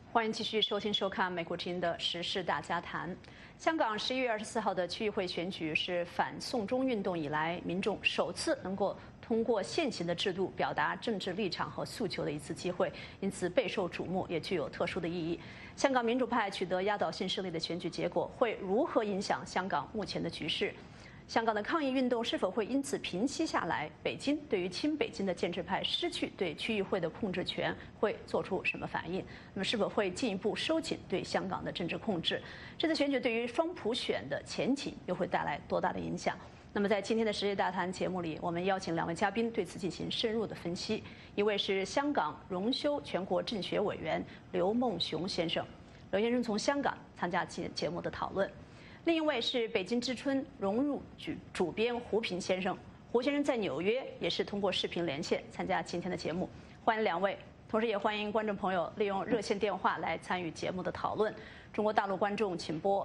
欢迎继续收听收看美国之音的时事大家谈。香港11月24号的区议会选举是反送中运动以来民众首次能够通过现行的制度表达政治立场和诉求的一次机会，因此备受瞩目，也具有特殊的意义。香港民主派取得压倒性胜利的选举结果，会如何影响香港目前的局势？香港的抗议运动是否会因此平息下来？北京对于亲北京的建制派失去对区议会的控制权会做出什么反应？那么是否会进一步收紧对香港的政治控制？这次选举对于双普选的前景又会带来多大的影响？那么在今天的时事大谈节目里，我们邀请两位嘉宾对此进行深入的分析。一位是香港荣休全国政协委员刘梦熊先生，刘先生从香港参加节目的讨论。另一位是北京之春荣辱主编胡平先生，胡先生在纽约也是通过视频连线参加今天的节目，欢迎两位，同时也欢迎观众朋友利用热线电话来参与节目的讨论。中国大陆观众请拨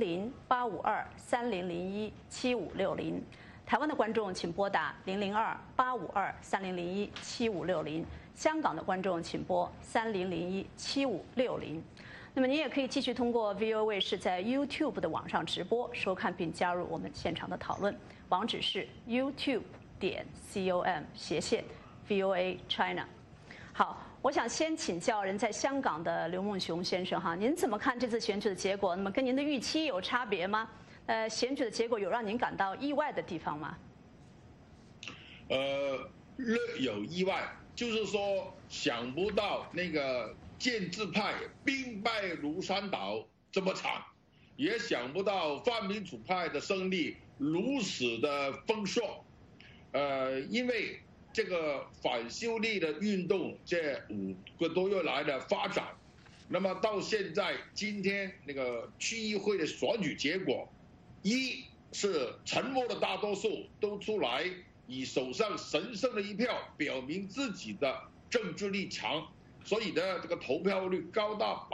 00-852-3001-7560，台湾的观众请拨打002-852-3001-7560，香港的观众请拨3001-7560。那么您也可以继续通过 VOA 卫视在 YouTube 的网上直播收看并加入我们现场的讨论，网址是 youtube.com/VOA China。好，我想先请教人在香港的刘梦熊先生哈，您怎么看这次选举的结果？那么跟您的预期有差别吗？选举的结果有让您感到意外的地方吗？ 略有意外，就是说想不到那个建制派兵败如山倒这么惨，也想不到泛民主派的胜利如此的丰硕。因为这个反修例的运动这5个多月来的发展，那么到现在今天那个区议会的选举结果，一是沉默的大多数都出来以手上神圣的一票表明自己的政治立场，所以呢，这个投票率高达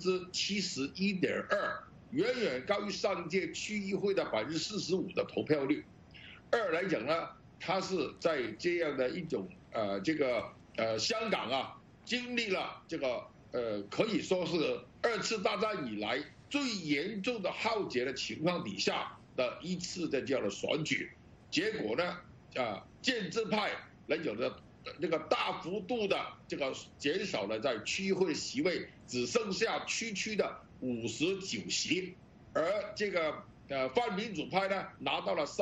71.2%，远远高于上届区议会的45%的投票率。二来讲呢，它是在这样的一种香港啊，经历了这个可以说是2次大战以来最严重的浩劫的情况底下的一次的这样的选举，结果呢，建制派来讲呢，那个大幅度的这个减少了在区议会的席位，只剩下区的59席，而这个泛民主派呢拿到了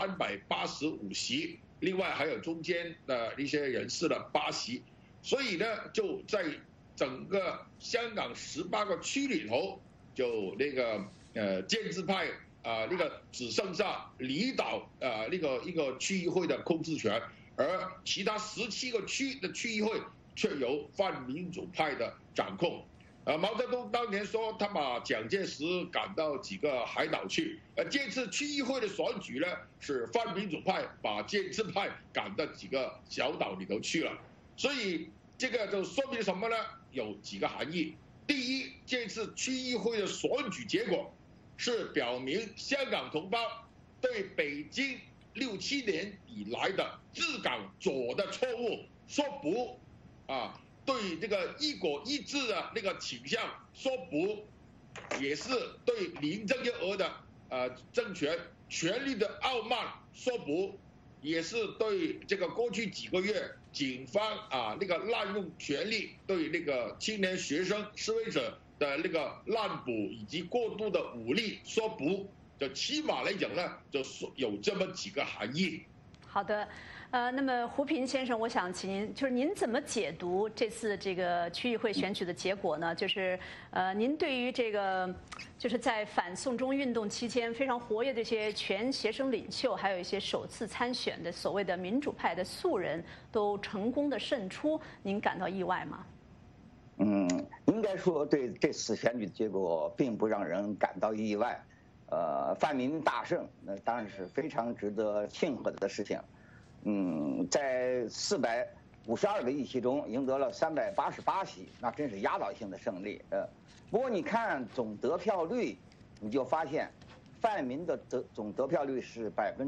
385席，另外还有中间的一些人士的8席，所以呢就在整个香港18个区里头，就那个建制派那个只剩下离岛那个一个区议会的控制权。而其他17个区的区议会却由泛民主派的掌控。毛泽东当年说他把蒋介石赶到几个海岛去，这次区议会的选举呢，是泛民主派把建制派赶到几个小岛里头去了。所以这个就说明什么呢？有几个含义。第一，这次区议会的选举结果是表明香港同胞对北京6、7年以来的治港左的错误说不，对这个一国一制的那个倾向说不，也是对林郑月娥的政权权力的傲慢说不，也是对这个过去几个月警方那个滥用权力对那个青年学生示威者的那个滥捕以及过度的武力说不。就起码来讲呢，就是有这么几个含义。 好的，那么胡平先生，我想请您，就是您怎么解读这次这个区议会选举的结果呢？就是您对于这个，就是在反送中运动期间非常活跃的这些全学生领袖，还有一些首次参选的所谓的民主派的素人，都成功的胜出，您感到意外吗？ 应该说对这次选举的结果并不让人感到意外。泛民大胜，那当然是非常值得庆贺的事情。在452个议席中赢得了388席，那真是压倒性的胜利。不过你看总得票率，你就发现泛民的总得票率是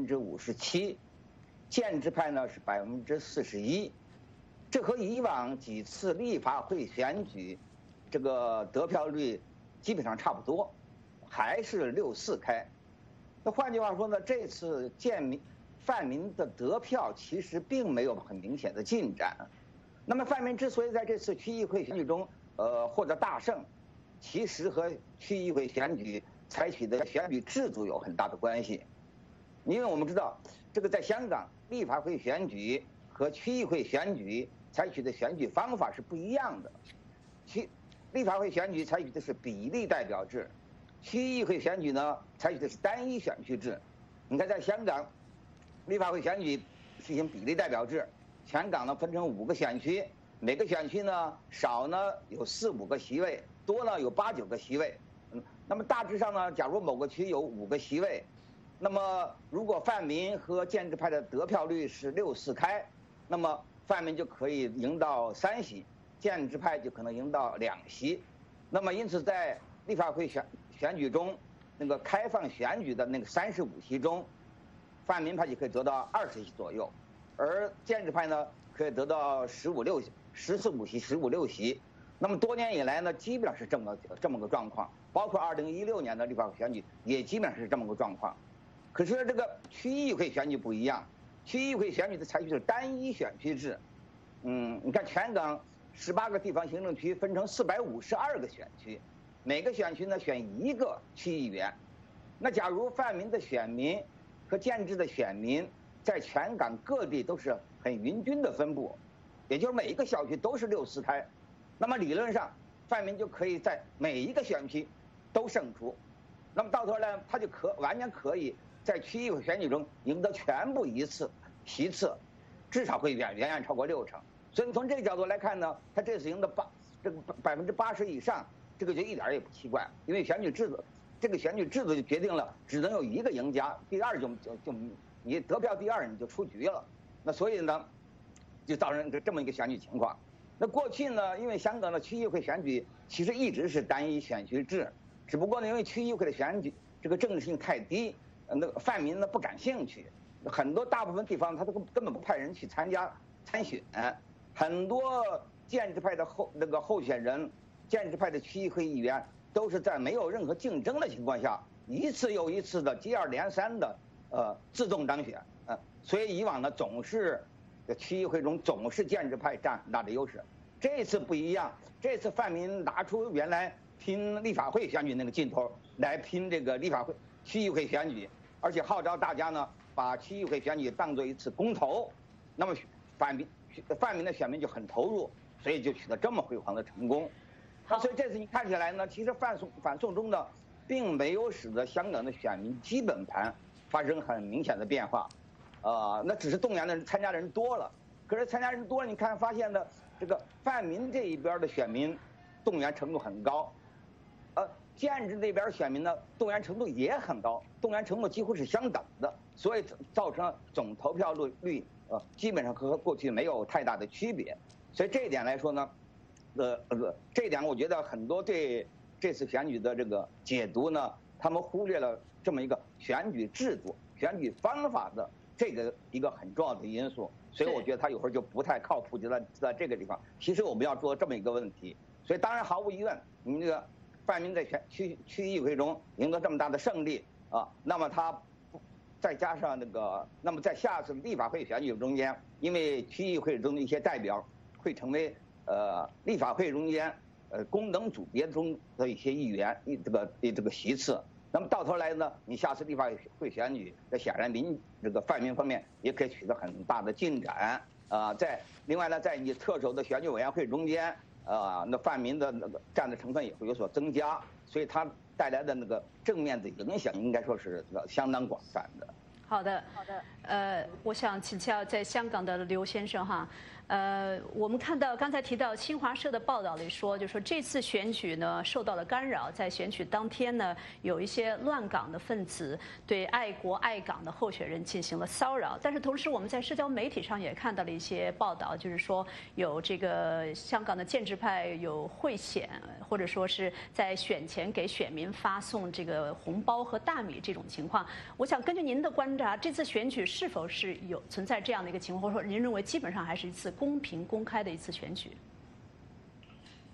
57%，建制派呢是41%，这和以往几次立法会选举这个得票率基本上差不多，还是6-4开。那换句话说呢，这次泛民的得票其实并没有很明显的进展。那么泛民之所以在这次区议会选举中获得大胜，其实和区议会选举采取的选举制度有很大的关系。因为我们知道，这个在香港立法会选举和区议会选举采取的选举方法是不一样的。立法会选举采取的是比例代表制，区议会选举呢采取的是单一选区制。你看，在香港，立法会选举实行比例代表制，全港呢分成5个选区，每个选区呢少呢有4-5个席位，多呢有8-9个席位。那么大致上呢，假如某个区有5个席位，那么如果泛民和建制派的得票率是6-4开，那么泛民就可以赢到3席，建制派就可能赢到2席。那么因此在立法会选举中，那个开放选举的那个35席中，泛民派就可以得到20席左右，而建制派呢可以得到14-15席、15-16席。那么多年以来呢，基本上是这么个状况，包括2016年的立法会选举也基本上是这么个状况。可是这个区议会选举不一样，区议会选举的采取的是单一选区制。你看全港18个地方行政区分成452个选区，每个选区呢选1个区议员。那假如泛民的选民和建制的选民在全港各地都是很匀均的分布，也就是每一个小区都是6-4开，那么理论上泛民就可以在每一个选区都胜出。那么到头来他就完全可以在区议会选举中赢得全部席次，至少会远远超过60%。所以从这个角度来看呢，他这次赢得80%以上，这个就一点也不奇怪，因为选举制度就决定了只能有1个赢家，第二就你得票第2你就出局了。那所以呢，就造成这么一个选举情况。那过去呢，因为香港的区议会选举其实一直是单一选区制，只不过呢，因为区议会的选举这个政治性太低，那个泛民呢不感兴趣，大部分地方他都根本不派人去参选，很多建制派的候选人，建制派的区议会议员都是在没有任何竞争的情况下，一次又一次的接二连三的自动当选，所以以往呢区议会中总是建制派占很大的优势。这次不一样，这次泛民拿出原来拼立法会选举那个劲头来拼这个区议会选举，而且号召大家呢把区议会选举当作一次公投，那么泛民的选民就很投入，所以就取得这么辉煌的成功。所以这次你看起来呢，其实反送中呢并没有使得香港的选民基本盘发生很明显的变化，那只是动员的参加的人多了。可是参加人多了，你发现呢，这个泛民这一边的选民动员程度很高，建制那边选民呢动员程度也很高，动员程度几乎是相等的，所以造成总投票率基本上和过去没有太大的区别。所以这一点来说呢，这一点我觉得很多对这次选举的这个解读呢，他们忽略了这么一个选举制度、选举方法的这个一个很重要的因素。所以我觉得他有时候就不太靠谱，就在这个地方。其实我们要做这么一个问题，所以当然毫无疑问，你这个泛民在区议会中赢得这么大的胜利那么他再加上那么在下次立法会选举中间，因为区议会中的一些代表会成为立法会中间功能组别中的一些议员这个席次。那么到头来呢，你下次立法会选举，这显然这个泛民方面也可以取得很大的进展另外呢，在你特首的选举委员会中间那泛民的占的成分也会有所增加，所以它带来的正面的影响应该说是相当广泛的。 好的，我想请教在香港的刘先生哈，我们看到刚才提到新华社的报道里说，就说这次选举呢受到了干扰，在选举当天呢，有一些乱港的分子对爱国爱港的候选人进行了骚扰。但是同时我们在社交媒体上也看到了一些报道，就是说有这个香港的建制派有贿选，或者说是在选前给选民发送这个红包和大米这种情况。我想根据您的观察，这次选举是否是存在这样的一个情况，或者说您认为基本上还是一次公平公开的一次选举？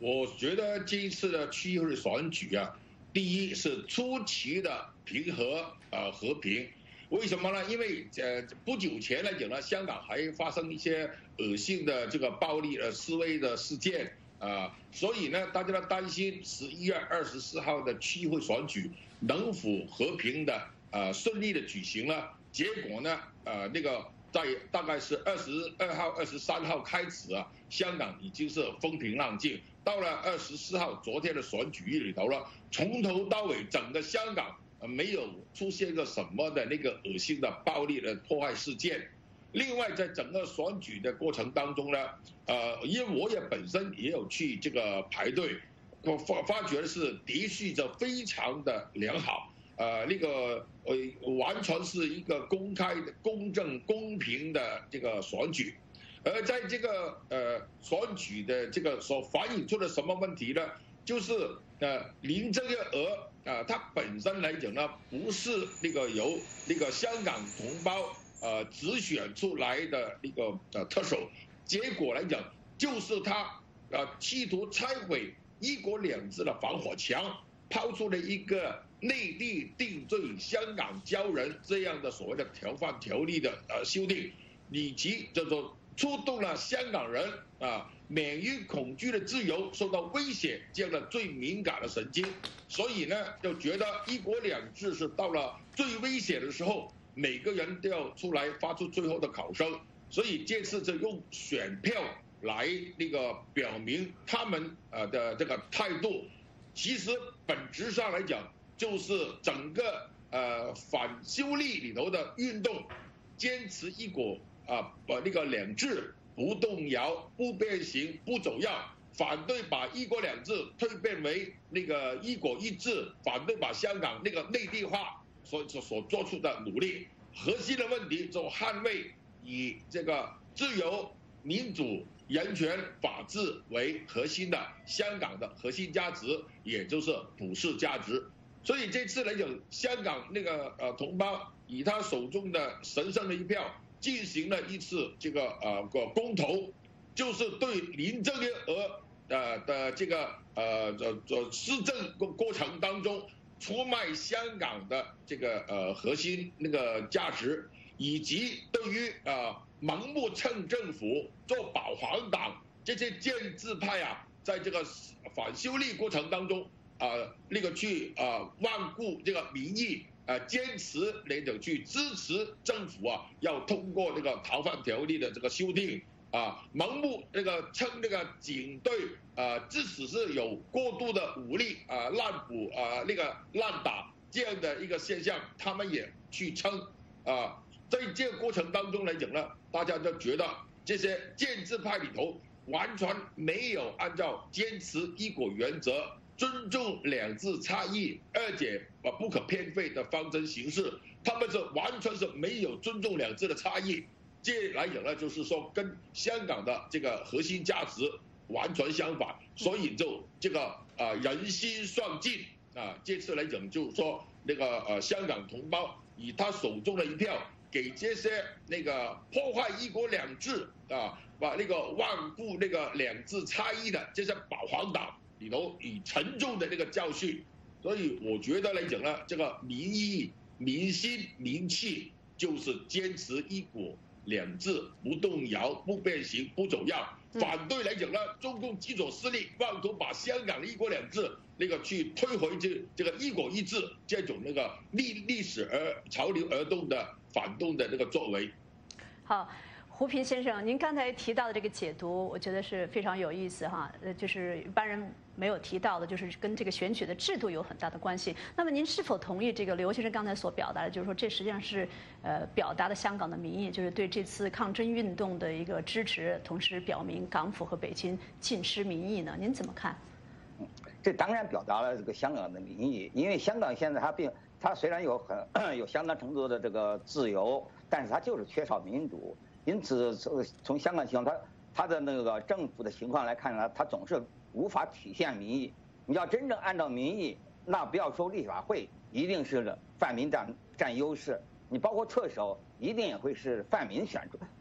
我觉得这一次的区议会选举啊，第一是出奇的平和和平。为什么呢？因为不久前来讲呢，香港还发生一些恶心的这个暴力示威的事件所以呢，大家都担心11月24号的区议会选举能否和平的顺利的举行呢？结果呢，那个在大概是22号、23号开始香港已经是风平浪静。到了24号，昨天的选举日里头了，从头到尾整个香港没有出现个什么的那个恶心的暴力的破坏事件。另外，在整个选举的过程当中呢，因为我也本身也有去这个排队，我发觉是秩序就非常的良好，那个完全是一个公开的、公正、公平的这个选举。而在这个选举的这个所反映出的什么问题呢？就是林郑月娥她本身来讲呢，不是那个由那个香港同胞直选出来的那个特首，结果来讲就是她企图拆毁1国2制的防火墙，抛出了一个内地定罪、香港交人这样的所谓的逃犯条例的修订，以及叫做触动了香港人免于恐惧的自由受到威胁这样的最敏感的神经，所以呢，就觉得1国2制是到了最危险的时候，每个人都要出来发出最后的考声，所以这次就用选票来那个表明他们的这个态度。其实本质上来讲，就是整个反修例里头的运动，坚持1国那个2制。不动摇、不变形、不走样，反对把1国2制蜕变为那个1国1制，反对把香港那个内地化所做出的努力。核心的问题就捍卫以这个自由、民主、人权、法治为核心的香港的核心价值，也就是普世价值。所以这次来讲，香港那个同胞以他手中的神圣的一票。进行了一次这个公投，就是对林郑月娥的这个施政过程当中出卖香港的这个核心那个价值，以及对于盲目蹭政府做保皇党这些建制派在这个反修例过程当中那个去罔顾这个民意。坚持那种去支持政府要通过这个逃犯条例的这个修订盲目那个称那个警队即使是有过度的武力滥捕那个滥打这样的一个现象，他们也去称在这个过程当中来讲呢，大家就觉得这些建制派里头完全没有按照坚持1国原则。尊重2制差异，而且不可偏废的方针行事，他们是完全是没有尊重2制的差异。这来讲呢，就是说跟香港的这个核心价值完全相反，所以就这个人心丧尽这次来讲就是说那个香港同胞以他手中的一票，给这些那个破坏1国2制把那个罔顾那个2制差异的这些保皇党。里头以沉重的那个教训，所以我觉得来讲呢，这个民意、民心、民气就是坚持1国2制，不动摇、不变形、不走样。反对来讲呢，中共基础势力妄图把香港的1国2制那个去推回这个1国1制这种那个历史潮流而动的反动的那个作为。 好。胡平先生，您刚才提到的这个解读，我觉得是非常有意思就是一般人没有提到的，就是跟这个选举的制度有很大的关系。那么您是否同意这个刘先生刚才所表达的，就是说这实际上是表达了香港的民意，就是对这次抗争运动的一个支持，同时表明港府和北京尽失民意呢？您怎么看？ 这当然表达了这个香港的民意，因为香港现在它虽然有相当程度的这个自由，但是它就是缺少民主。因此，从香港情况，它的那个政府的情况来看呢，它总是无法体现民意。你要真正按照民意，那不要说立法会，一定是泛民占优势。你包括特首，一定也会是泛民选出，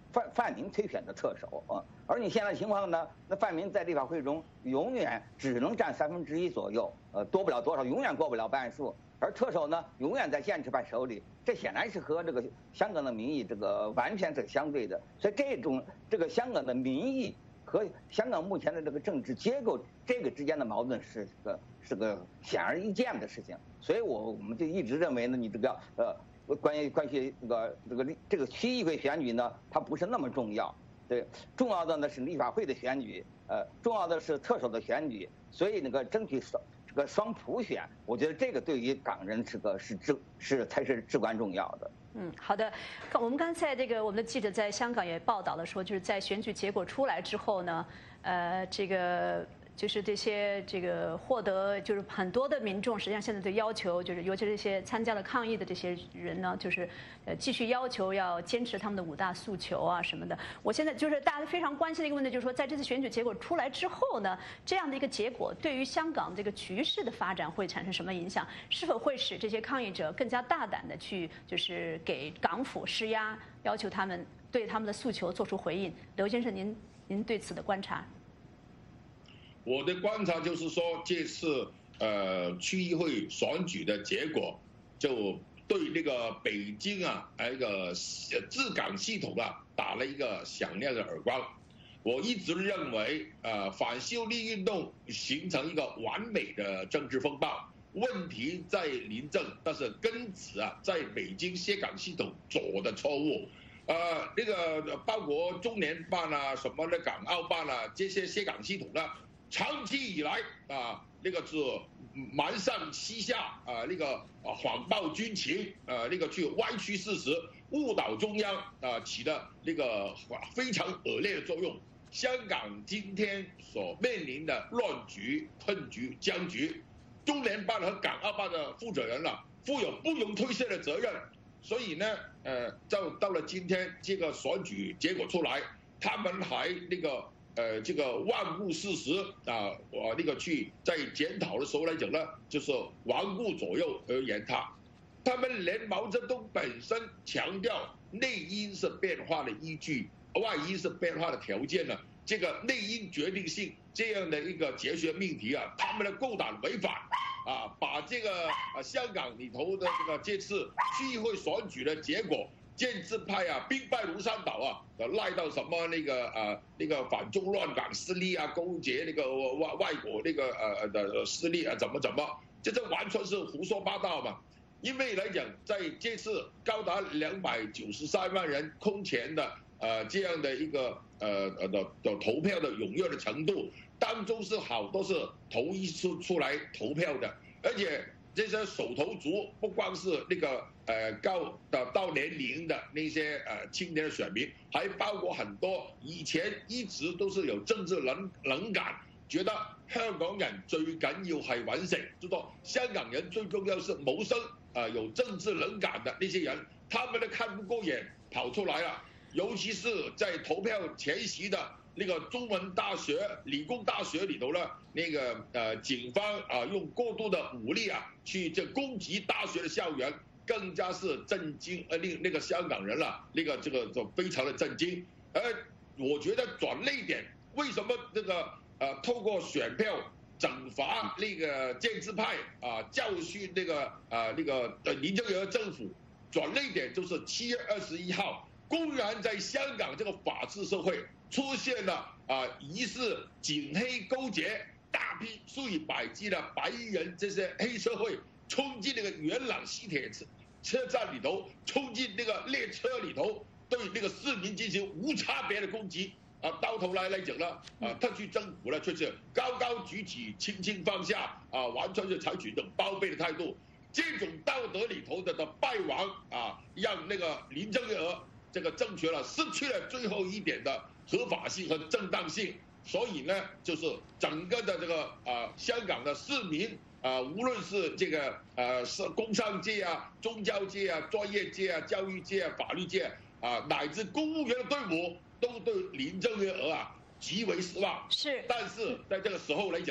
泛民推选的特首啊。而你现在情况呢，那泛民在立法会中永远只能占1/3左右，多不了多少，永远过不了半数。而特首呢，永远在建制派手里，这显然是和这个香港的民意这个完全是相对的。所以这个香港的民意和香港目前的这个政治结构这个之间的矛盾是个显而易见的事情。所以我们就一直认为呢，你这个关于这个区议会选举呢，它不是那么重要。对，重要的呢是立法会的选举，重要的是特首的选举。所以那个争取这个双普选，我觉得这个对于港人才是至关重要的。 好的。我们刚才我们的记者在香港也报道了说，就是在选举结果出来之后呢，就是这些获得就是很多的民众，实际上现在对要求就是，尤其是这些参加了抗议的这些人呢，就是继续要求要坚持他们的5大诉求啊什么的。我现在就是大家非常关心的一个问题，就是说在这次选举结果出来之后呢，这样的一个结果对于香港这个局势的发展会产生什么影响？是否会使这些抗议者更加大胆的去就是给港府施压，要求他们对他们的诉求做出回应？刘先生，您对此的观察？ 我的观察就是说，这次区议会选举的结果，就对那个北京啊那个治港系统啊打了一个响亮的耳光。我一直认为，反修例运动形成一个完美的政治风暴，问题在临政，但是根子啊在北京涉港系统做的错误。那个包括中联办啊、什么的港澳办啊，这些涉港系统呢，长期以来那个是瞒上欺下那个谎报军情那个去歪曲事实、误导中央起的那个非常恶劣的作用。香港今天所面临的乱局、困局、僵局，中联办和港澳办的负责人负有不容推卸的责任。所以呢，到了今天这个选举结果出来，他们还那个这个罔顾事实我那个去在检讨的时候来讲呢，就是顽固左右而言他们连毛泽东本身强调内因是变化的依据，外因是变化的条件呢，这个内因决定性这样的一个哲学命题他们的够胆违反把这个香港里头的这次区议会选举的结果，建制派兵败如山倒赖到什么那个反中乱港势力勾结那个外国那个的势力怎么，这完全是胡说八道嘛。因为来讲，在这次高达293万人空前的这样的一个的投票的踊跃的程度当中，是好多是头一次出来投票的，而且这些首投族不光是那个到年龄的那些青年的选民，还包括很多以前一直都是有政治冷感，觉得香港人最緊要係揾食，就說香港人最重要是謀生有政治冷感的那些人，他们都看不过眼跑出来了。尤其是在投票前夕的那个中文大学、理工大学里头呢，那个警方用过度的武力去攻击大学的校园，更加是震惊那个香港人那个这个非常的震惊。而我觉得转捩点，为什么这个透过选票整罚那个建制派教训那个林郑月娥政府，转捩点就是7月21号。公然在香港这个法治社会出现了疑似警黑勾结，大批数以百计的白衣人这些黑社会冲进那个元朗西铁车站里头，冲进那个列车里头，对那个市民进行无差别的攻击到头来讲呢特区政府呢却是高高举起，轻轻放下完全是采取一种包庇的态度。这种道德里头的败亡让那个林郑月娥这个政权失去了最后一点的合法性和正当性，所以呢，就是整个的这个香港的市民无论是这个是工商界宗教界专业界教育界法律界乃至公务员的队伍，都对林郑月娥极为失望。 是， 但是在这个时候来讲呢，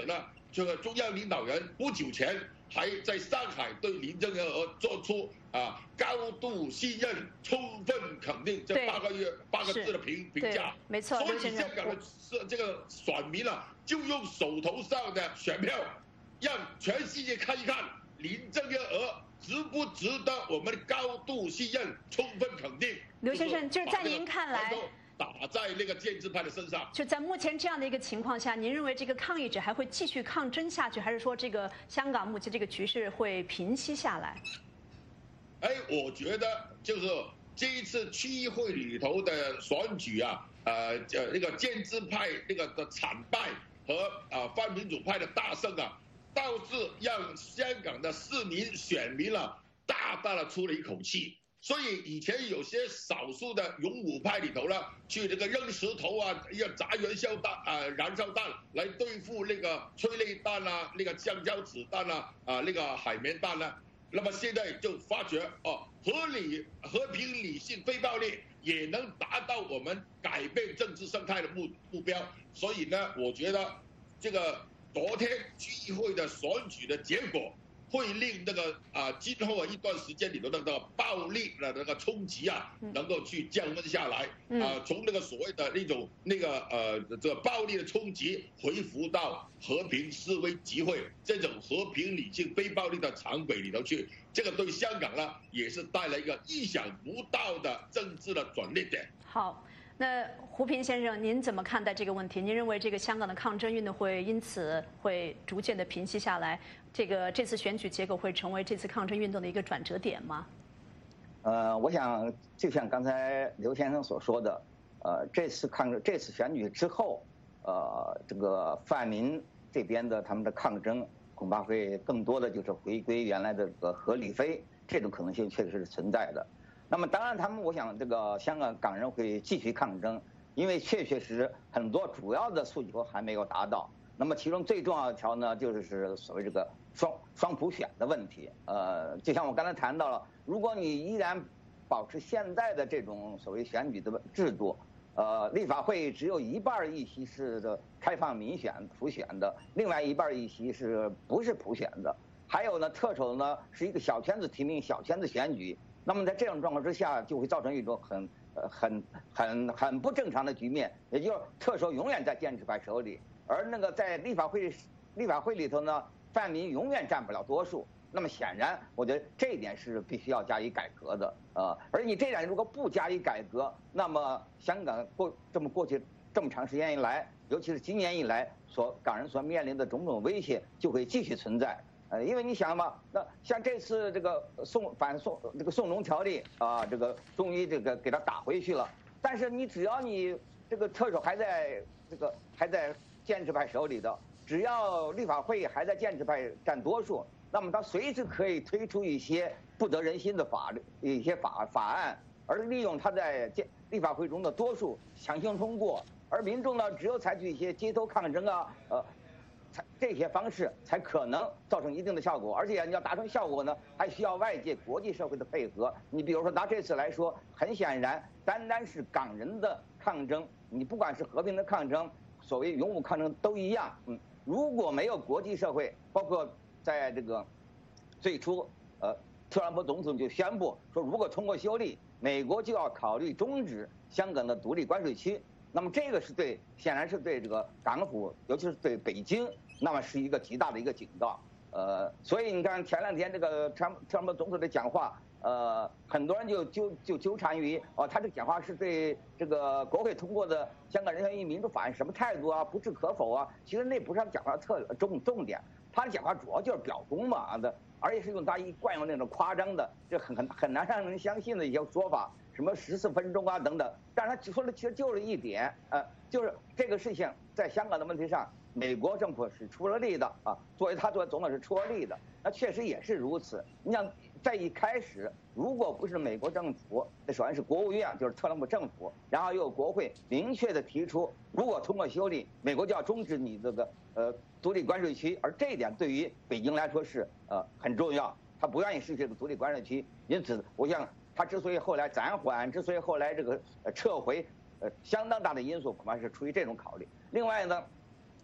这个中央领导人不久前还在上海对林郑月娥做出高度信任、充分肯定这8个字的评价， 没错。 所以香港的这个选民就用手头上的选票，让全世界看一看林郑月娥值不值得我们高度信任、充分肯定。 刘先生，就是在您看来， 打在那个建制派的身上。 就在目前这样的一个情况下，您认为这个抗议者还会继续抗争下去，还是说这个香港目前这个局势会平息下来？ 我觉得就是这一次区议会里头的选举那个建制派那个的惨败和泛民主派的大胜导致让香港的市民选民大大的出了一口气。所以以前有些少数的勇武派里头去这个扔石头要砸燃烧弹来对付那个催泪弹那个橡胶子弹那个海绵弹那么现在就发觉和平理性非暴力也能达到我们改变政治生态的目标。所以呢，我觉得这个昨天区议会的选举的结果会令那个今后一段时间里头那个暴力的那个冲击能够去降温下来从那个所谓的这个暴力的冲击恢复到和平示威集会这种和平理性非暴力的常轨里头去，这个对香港也是带来一个意想不到的政治的转捩点。 好。那胡平先生，您怎么看待这个问题？您认为这个香港的抗争运动会因此会逐渐的平息下来？这次选举结果会成为这次抗争运动的一个转折点吗？ 我想就像刚才刘先生所说的，这次选举之后，这个泛民这边的他们的抗争恐怕会更多的就是回归原来的这个合理非，这种可能性确实是存在的。那么当然，我想这个香港人会继续抗争，因为确实很多主要的诉求还没有达到。那么其中最重要一条呢，就是所谓这个双普选的问题。就像我刚才谈到了，如果你依然保持现在的这种所谓选举的制度，立法会只有一半议席是的开放民选普选的，另外一半议席是不是普选的？还有呢，特首呢是一个小圈子提名、小圈子选举。那么在这种状况之下，就会造成一种很不正常的局面，也就是特首永远在建制派手里，而那个在立法会里头呢，泛民永远占不了多数。那么显然，我觉得这一点是必须要加以改革的而你这点如果不加以改革，那么香港过去这么长时间以来，尤其是今年以来港人所面临的种种威胁就会继续存在。因为你想嘛，那像这次这个送中条例这个终于这个给他打回去了，但是只要你这个特首还在建制派手里的，只要立法会还在建制派占多数，那么他随时可以推出一些不得人心的一些法案，而利用他在立法会中的多数强行通过，而民众呢只有采取一些街头抗争这些方式才可能造成一定的效果，而且你要达成效果呢，还需要外界国际社会的配合。你比如说拿这次来说，很显然，单是港人的抗争，你不管是和平的抗争，所谓勇武抗争都一样。如果没有国际社会，包括在这个最初，特朗普总统就宣布说，如果通过修例，美国就要考虑终止香港的独立关税区。那么这个显然是对这个港府，尤其是对北京，那么是一个极大的一个警告。所以你看前2天这个特朗普总统的讲话，很多人就纠缠于他这个讲话是对这个国会通过的香港人权与民主法案什么态度不置可否其实那不是他讲话重点，他的讲话主要就是表功嘛而且是用他惯用那种夸张的，这很难让人相信的一些说法。什么14分钟等等，但是他说的其实就是一点，就是这个事情在香港的问题上，美国政府是出了力的作为总统是出了力的，那确实也是如此。你想在一开始，如果不是美国政府，那首先是国务院，就是特朗普政府，然后又有国会明确的提出，如果通过修例，美国就要终止你这个独立关税区，而这一点对于北京来说是很重要，他不愿意失去这个独立关税区，因此我想。他之所以后来暂缓，之所以后来这个撤回，相当大的因素恐怕是出于这种考虑。另外呢，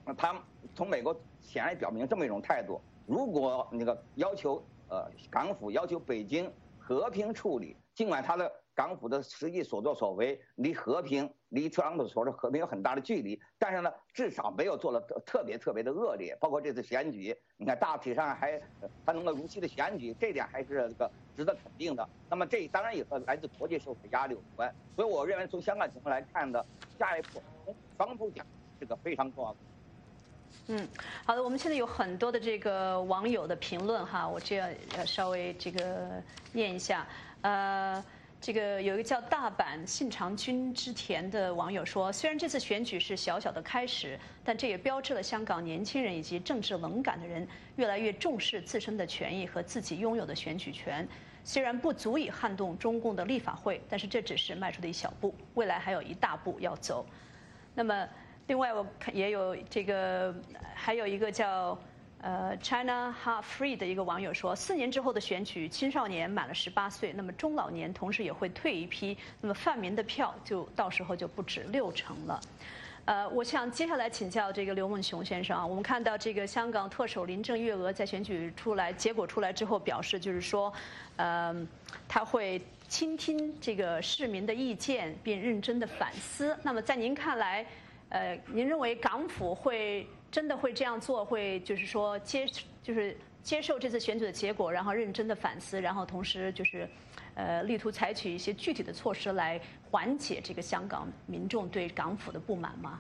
他从美国显然表明这么一种态度：如果那个要求港府要求北京和平处理，尽管他的港府的实际所作所为离特朗普所说和平有很大的距离，但是呢，至少没有做得特别的恶劣。包括这次选举，你看大体上他能够如期的选举，这点还是这个值得肯定的。那么这当然也和来自国际社会压力有关。所以我认为从香港情况来看的，下一步从双方讲这个非常重要的。 好的，我们现在有很多的这个网友的评论哈，我这样稍微这个念一下，这个有一个叫大阪信长君之田的网友说，虽然这次选举是小小的开始，但这也标志了香港年轻人以及政治冷感的人越来越重视自身的权益和自己拥有的选举权。虽然不足以撼动中共的立法会，但是这只是迈出的一小步，未来还有一大步要走。那么，另外我看也有这个，还有一个叫China Half Free 的一个网友说，4年之后的选举，青少年满了18岁，那么中老年同时也会退一批，那么泛民的票到时候就不止60%了。我想接下来请教这个刘梦熊先生啊，我们看到这个香港特首林郑月娥在选举结果出来之后表示，就是说，他会倾听这个市民的意见，并认真的反思。那么在您看来，您认为港府真的会这样做，会就是说接受这次选举的结果，然后认真的反思，然后同时就是力图采取一些具体的措施来缓解这个香港民众对港府的不满吗？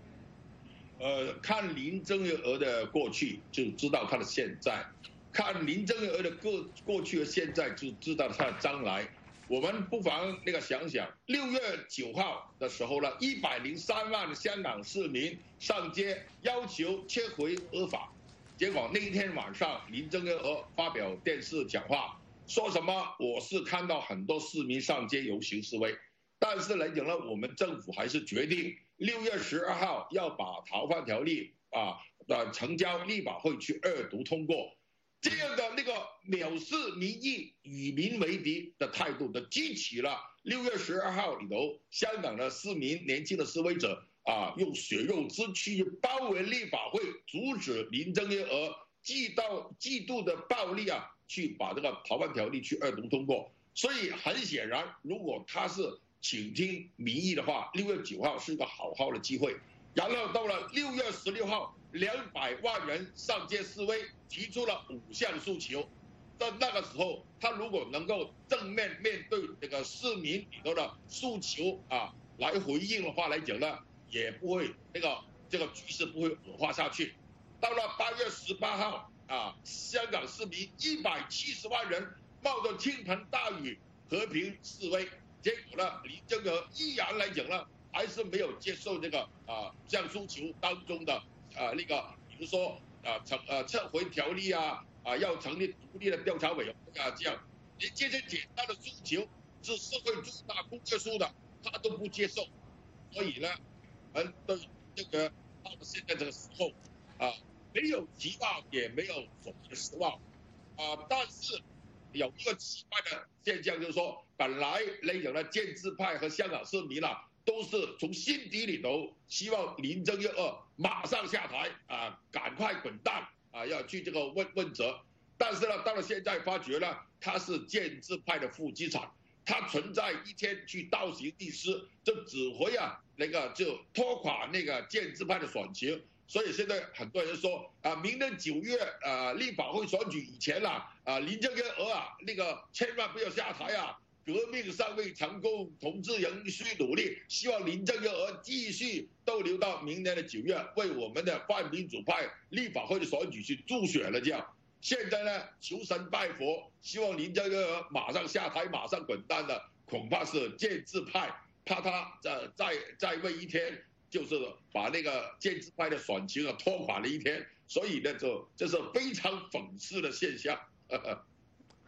看林郑月娥的过去就知道她的现在，看林郑月娥的过去和现在就知道她的将来。我们不妨想想，6月9号的时候呢，103万香港市民上街要求撤回合法，结果那一天晚上，林郑月娥发表电视讲话，说什么我是看到很多市民上街游行示威，但是来讲呢，我们政府还是决定6月12号要把逃犯条例呈交立法会去2读通过。这样的藐视民意、与民为敌的态度，激起了6月12号里头香港的市民、年轻的示威者用血肉之躯包围立法会，阻止林郑月娥极度的暴力去把这个逃犯条例去2读通过。所以很显然，如果他是倾听民意的话，6月9号是一个好的机会。然后到了6月16号，200万人上街示威，提出了5项诉求。在那个时候，他如果能够正面面对这个市民里头的诉求来回应的话来讲呢，也不会这个局势不会恶化下去。到了8月18号香港市民170万人冒着倾盆大雨和平示威，结果呢，林郑月娥依然来讲呢，还是没有接受这个项诉求当中的比如说撤回条例要成立独立的调查委员会这样，连这些简单的诉求是社会重大公约数的，他都不接受。所以呢，对这个到了现在这个时候没有期望，也没有所谓的失望但是有一个奇怪的现象，就是说，本来那种的建制派和香港市民都是从心底里头希望林郑月娥马上下台赶快滚蛋要去这个问责。但是呢，到了现在发觉呢，他是建制派的负资产，他存在一天去倒行逆施，就只会就拖垮建制派的选情。所以现在很多人说明年9月立法会选举以前林郑月娥千万不要下台革命尚未成功，同志仍需努力。希望林郑月娥继续逗留到明年的9月，为我们的泛民主派立法会的选举去助选了。这样，现在呢，求神拜佛，希望林郑月娥马上下台，马上滚蛋的，恐怕是建制派怕他再位一天，就是把建制派的选情拖垮了一天。所以呢，这是非常讽刺的现象。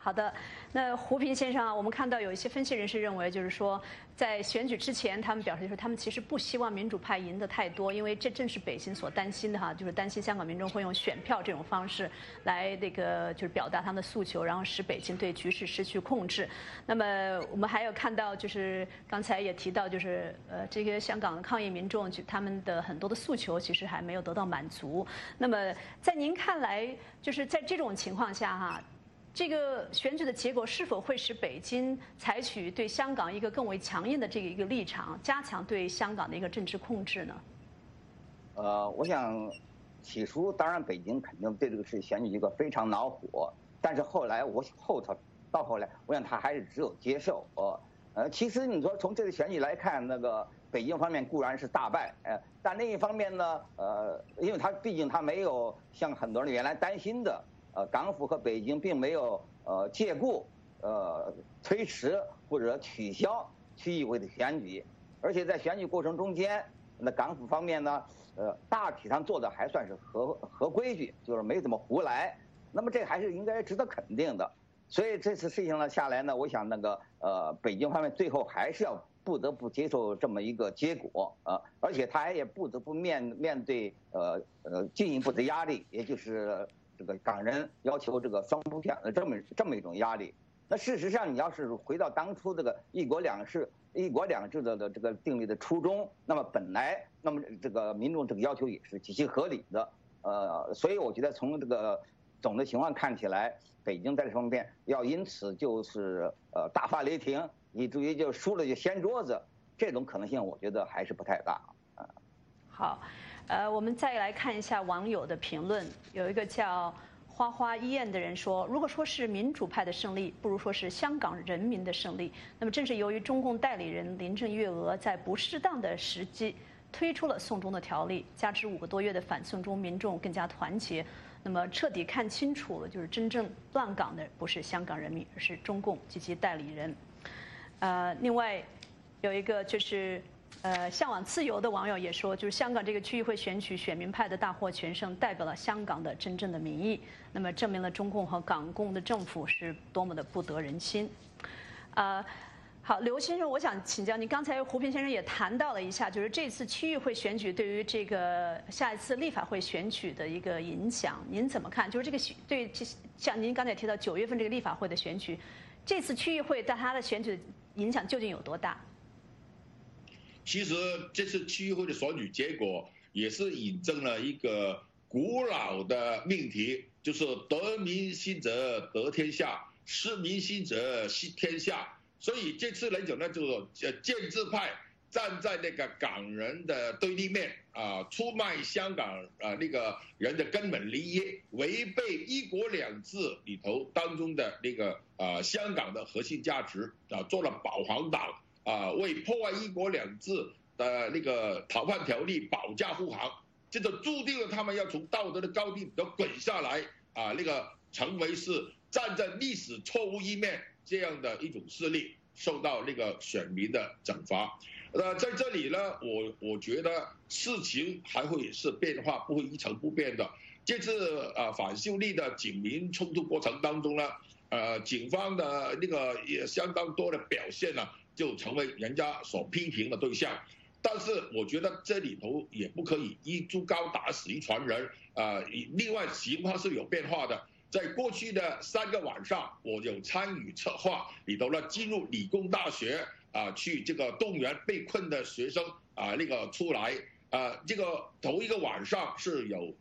好的，那胡平先生啊，我们看到有一些分析人士认为，就是说，在选举之前，他们表示说，他们其实不希望民主派赢得太多，因为这正是北京所担心的哈，就是担心香港民众会用选票这种方式来就是表达他们的诉求，然后使北京对局势失去控制。那么我们还有看到，就是刚才也提到，就是这些香港的抗议民众，他们的很多的诉求其实还没有得到满足。那么在您看来，就是在这种情况下哈。这个选举的结果是否会使北京采取对香港一个更为强硬的一个立场，加强对香港的一个政治控制呢？ 我想，起初当然北京肯定对这个选举结果非常恼火，但是后来到后来，我想他还是只有接受。其实你说从这个选举来看，那个北京方面固然是大败，但另一方面呢，因为毕竟他没有像很多人原来担心的。港府和北京并没有借故推迟或者取消区议会的选举，而且在选举过程中间，那港府方面呢，大体上做的还算是合规矩，就是没怎么胡来。那么这还是应该值得肯定的。所以这次事情呢下来呢，我想那个北京方面最后还是要不得不接受这么一个结果而且他也不得不面对进一步的压力，也就是这个港人要求这个双普选的这么一种压力。那事实上，你要是回到当初这个一国两制的这个订立的初衷，那么这个民众这个要求也是极其合理的。所以我觉得从这个总的情况看起来，北京在这方面要因此就是大发雷霆，以至于就输了就掀桌子，这种可能性我觉得还是不太大。 好。我们再来看一下网友的评论，有一个叫花花一燕的人说，如果说是民主派的胜利，不如说是香港人民的胜利。那么正是由于中共代理人林郑月娥在不适当的时机推出了送中的条例，加之5个多月的反送中民众更加团结，那么彻底看清楚了，就是真正乱港的不是香港人民，而是中共及其代理人。另外有一个就是向往自由的网友也说，就是香港这个区议会选举选民派的大获全胜，代表了香港的真正的民意，那么证明了中共和港共的政府是多么的不得人心。好，刘先生，我想请教您，刚才胡平先生也谈到了一下，就是这次区议会选举对于这个下一次立法会选举的一个影响，您怎么看？就是这个对像您刚才也提到9月份这个立法会的选举，这次区议会对它的选举的影响究竟有多大？ 其实这次区议会的选举结果也是引证了一个古老的命题，就是得民心者得天下，失民心者失天下。所以这次来讲呢，就是建制派站在那个港人的对立面出卖香港那个人的根本利益，违背一国两制里头当中的那个香港的核心价值做了保皇党。为破坏一国两制的那个逃犯条例保驾护航，这就注定了他们要从道德的高地要滚下来那个成为是站在历史错误一面这样的一种势力，受到那个选民的惩罚。在这里呢，我觉得事情还会是变化，不会一成不变的。这次反修例的警民冲突过程当中呢，警方的那个也相当多的表现呢，就成为人家所批评的对象。但是我觉得这里头也不可以一竹篙打死一船人另外情况是有变化的。在过去的3个晚上，我有参与策划里头呢，进入理工大学去这个动员被困的学生那个出来这个头一个晚上是有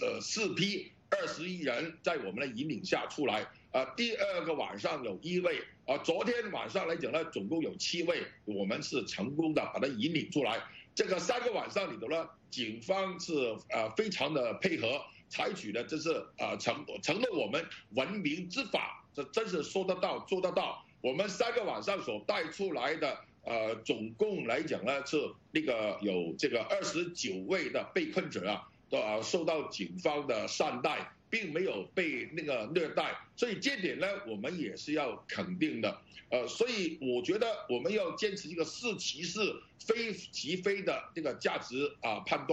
4批21人在我们的引领下出来第2个晚上有1位昨天晚上来讲呢，总共有7位，我们是成功的把它引领出来。这个3个晚上里头呢，警方是非常的配合，采取的这是承诺我们文明执法，这真是说得到做得到。我们3个晚上所带出来的总共来讲呢是那个有这个29位的被困者受到警方的善待，并没有被那个虐待，所以这点呢，我们也是要肯定的。所以我觉得我们要坚持一个是其是非其非的这个价值判断。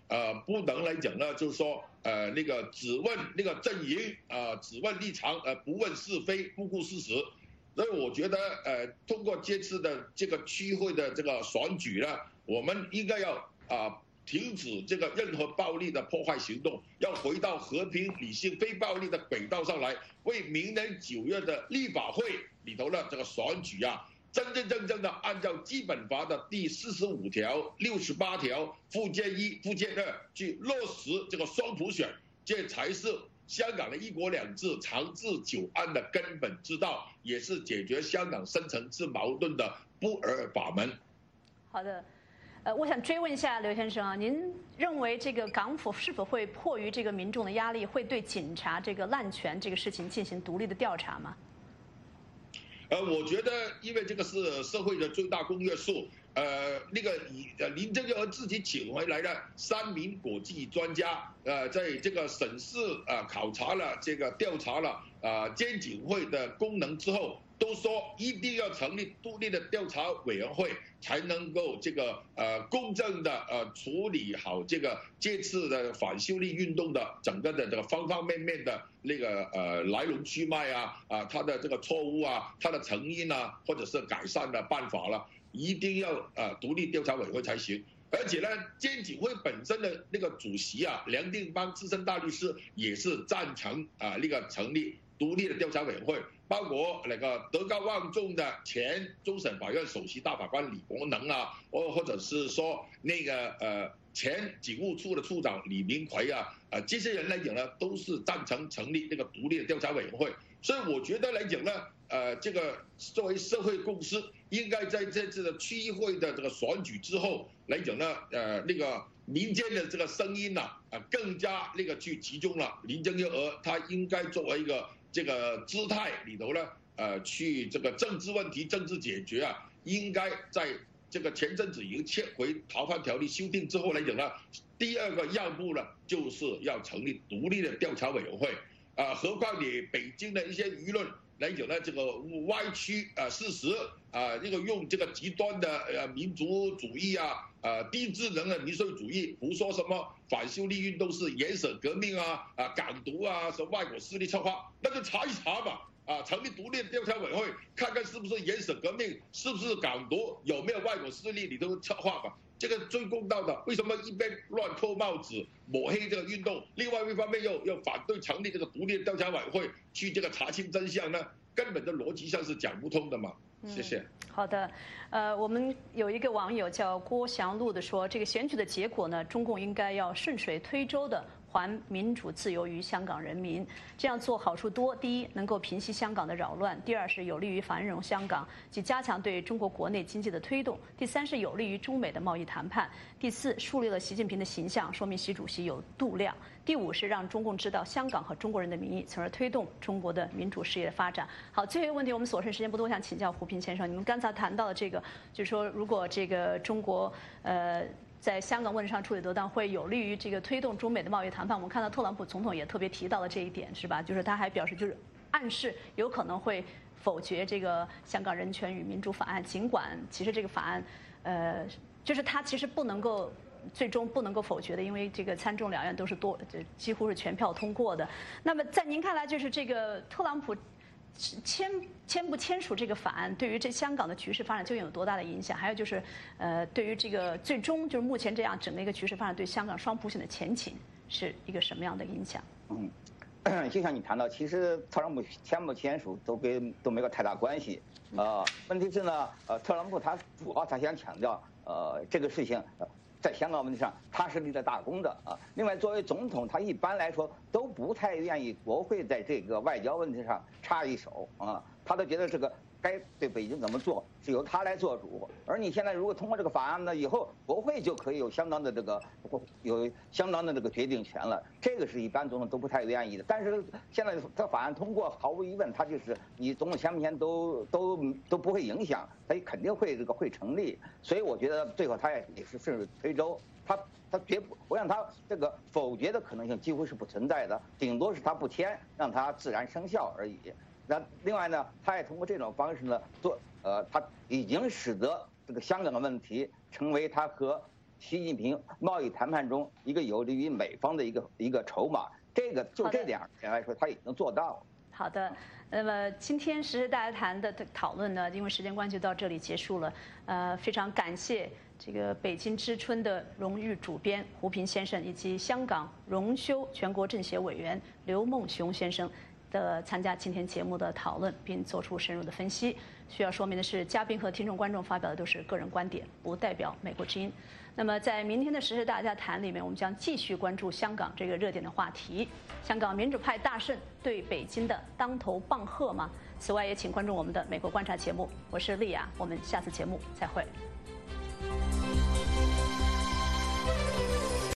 不能来讲呢，就是说那个只问那个阵营只问立场不问是非，不顾事实。所以我觉得通过这次的这个区议会的这个选举呢，我们应该要停止这个任何暴力的破坏行动，要回到和平、理性、非暴力的轨道上来，为明年9月的立法会里头的这个选举真正的按照基本法的第45条、68条、附件1、附件2去落实这个双普选，这才是香港的一国两制长治久安的根本之道，也是解决香港深层次矛盾的不二法门。 好的。我想追问一下刘先生啊，您认为这个港府是否会迫于这个民众的压力，会对警察这个滥权这个事情进行独立的调查吗？ 我觉得，因为这个是社会的最大公约数，那个林郑月娥自己请回来的3名国际专家，在这个审视考察了这个调查了监警会的功能之后，都说一定要成立独立的调查委员会，才能够这个公正的处理好这次的反修例运动的整个的这个方方面面的那个来龙去脉它的这个错误它的成因或者是改善的办法了，一定要独立调查委员会才行。而且呢，监警会本身的那个主席梁定邦资深大律师也是赞成那个成立独立的调查委员会，包括那个德高望重的前终审法院首席大法官李国能或者是说那个前警务处的处长李明奎这些人来讲呢，都是赞成成立那个独立的调查委员会。所以我觉得来讲呢，这个作为社会共识，应该在这次的区议会的这个选举之后来讲呢，那个民间的这个声音更加那个去集中了。林郑月娥她应该作为一个这个姿态里头呢，去这个政治问题政治解决应该在这个前阵子已经撤回逃犯条例修订之后来讲呢，第2个要务呢，就是要成立独立的调查委员会。何况你北京的一些舆论来讲呢，这个歪曲事实这个用这个极端的民族主义低智能的民粹主义，胡说什么反修例运动是颜色革命港独什么外国势力策划，那就查一查吧。成立独立的调查委员会，看看是不是颜色革命，是不是港独，有没有外国势力里头策划吧。这个最公道的，为什么一边乱扣帽子抹黑这个运动，另外一方面又反对成立这个独立的调查委员会去这个查清真相呢？根本的逻辑上是讲不通的嘛。谢谢。 好的，我们有一个网友叫郭祥路的说，这个选举的结果呢，中共应该要顺水推舟的还民主自由于香港人民，这样做好处多。第一，能够平息香港的扰乱；第二，是有利于繁荣香港及加强对中国国内经济的推动；第三，是有利于中美的贸易谈判；第四，树立了习近平的形象，说明习主席有度量；第五，是让中共知道香港和中国人的民意，从而推动中国的民主事业的发展。好，最后一个问题，我们所剩时间不多，想请教胡平先生，你们刚才谈到的这个，就是说，如果这个中国在香港问题上处理得当，会有利于这个推动中美的贸易谈判。我们看到特朗普总统也特别提到了这一点，是吧？就是他还表示，就是暗示有可能会否决这个香港人权与民主法案，尽管其实这个法案，就是他其实不能够。最终不能够否决的，因为这个参众两院都是几乎是全票通过的。那么在您看来，就是这个特朗普签不签署这个法案，对于这香港的局势发展究竟有多大的影响？还有就是，对于这个最终就是目前这样整个一个局势发展，对香港双普选的前景是一个什么样的影响？ 就像你谈到，其实特朗普签不签署都没有太大关系。问题是呢，特朗普他想强调，这个事情。在香港问题上，他是立了大功的另外，作为总统，他一般来说都不太愿意国会在这个外交问题上插一手他都觉得这个该对北京怎么做是由他来做主。而你现在如果通过这个法案呢，以后国会就可以有相当的这个决定权了。这个是一般总统都不太愿意的。但是现在这法案通过，毫无疑问，它就是你总统签不签都不会影响，它肯定会成立。所以我觉得最后他也是顺水推舟，他绝不，我想他这个否决的可能性几乎是不存在的，顶多是他不签，让它自然生效而已。那另外呢，他也通过这种方式呢他已经使得这个香港的问题成为他和习近平贸易谈判中一个有利于美方的一个筹码。这个就这2点来说，他已经做到了。 好的，那么今天时事大家谈的讨论呢，因为时间关系到这里结束了。非常感谢这个北京之春的荣誉主编胡平先生，以及香港荣休全国政协委员刘梦熊先生的参加今天节目的讨论，并做出深入的分析。需要说明的是，嘉宾和听众观众发表的都是个人观点，不代表美国之音。那么在明天的时事大家谈里面，我们将继续关注香港这个热点的话题。香港民主派大胜对北京的当头棒喝吗？此外，也请关注我们的美国观察节目。我是丽雅，我们下次节目再会。